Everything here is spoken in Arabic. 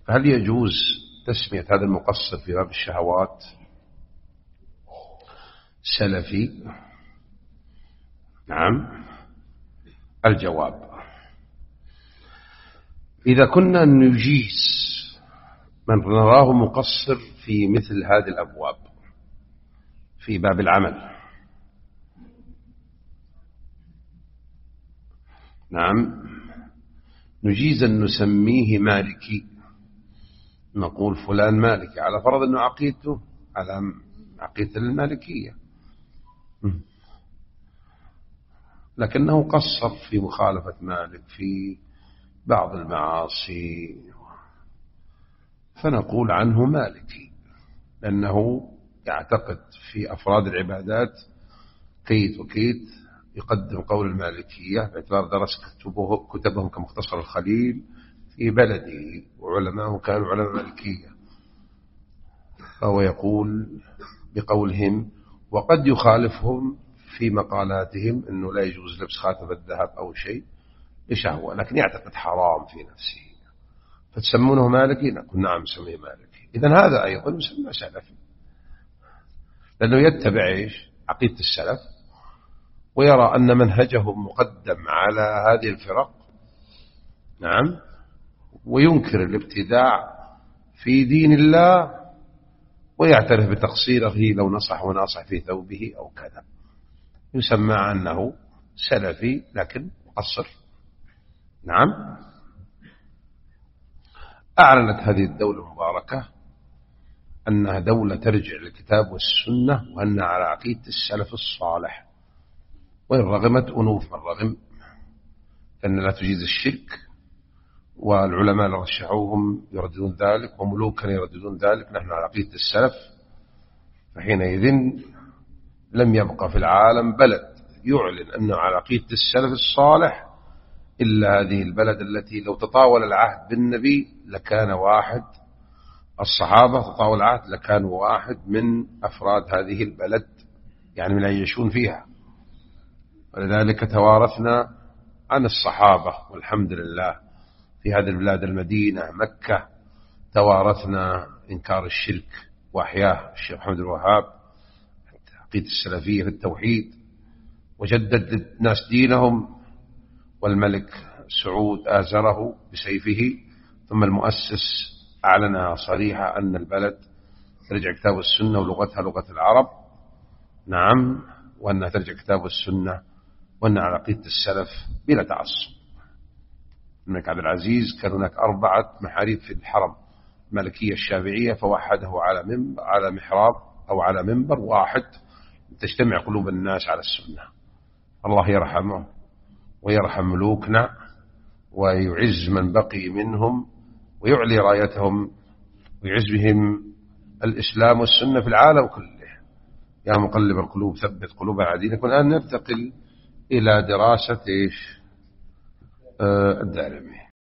فهل يجوز تسمية هذا المقصر في باب الشهوات سلفي؟ نعم. الجواب: إذا كنا نجيز من نراه مقصر في مثل هذه الأبواب في باب العمل، نعم، نجيز أن نسميه مالكي، نقول فلان مالكي على فرض أنه عقيدته على عقيدة المالكية، لكنه قصر في مخالفة مالك في بعض المعاصي، فنقول عنه مالكي، لأنه يعتقد في أفراد العبادات كيت وكيت، يقدم قول المالكية باعتبار درس كتبهم كمختصر الخليل في بلده وعلماءه كانوا علماء مالكية، فهو يقول بقولهم، وقد يخالفهم في مقالاتهم أنه لا يجوز لبس خاتم الذهب أو شيء لشهوة، لكن يعتقد حرام في نفسه، فتسمونه مالكي؟ نقول نعم نسميه مالكي. إذن هذا أيضا يسمى سلفي، لأنه يتبع إيش؟ عقيدة السلف، ويرى أن منهجهم مقدم على هذه الفرق، نعم، وينكر الابتداع في دين الله، ويعترف بتقصيره لو نصح وناصح في ثوبه أو كذا، يسمى أنه سلفي لكن مقصر. نعم. أعلنت هذه الدولة المباركة أنها دولة ترجع للكتاب والسنة، وأنها على عقيدة السلف الصالح، وإن رغمت أنوف من رغم، لأن لا تجيز الشرك، والعلماء اللي رشحوهم يرددون ذلك، وملوكا يرددون ذلك، نحن على عقيدة السلف. فحينئذ لم يبقى في العالم بلد يعلن أنه على عقيدة السلف الصالح إلا هذه البلد، التي لو تطاول العهد بالنبي لكان واحد، الصحابة تطاول العهد لكان واحد من أفراد هذه البلد، يعني من يعيشون فيها. ولذلك توارثنا عن الصحابة والحمد لله في هذه البلاد، المدينة مكة، توارثنا إنكار الشرك وأحياه الشيخ محمد الوهاب عقيدة السلفية في التوحيد، وجدد للناس دينهم، والملك سعود آزره بسيفه، ثم المؤسس أعلنها صريحة أن البلد ترجع كتاب السنة ولغتها لغة العرب، نعم، وأنها ترجع كتاب السنة، وأن على عقيدة السلف بلا تعصب. الملك عبد العزيز كان هناك 4 محاريب في الحرم، المالكية الشافعية، فوحده على محراب أو على منبر واحد تجتمع قلوب الناس على السنة. الله يرحمه ويرحم ملوكنا، ويعز من بقي منهم، ويعلي رايتهم، ويعز بهم الإسلام والسنة في العالم كله. يا مقلب القلوب ثبت قلوبنا على دينك. والآن ننتقل إلى دراسة الدارمي.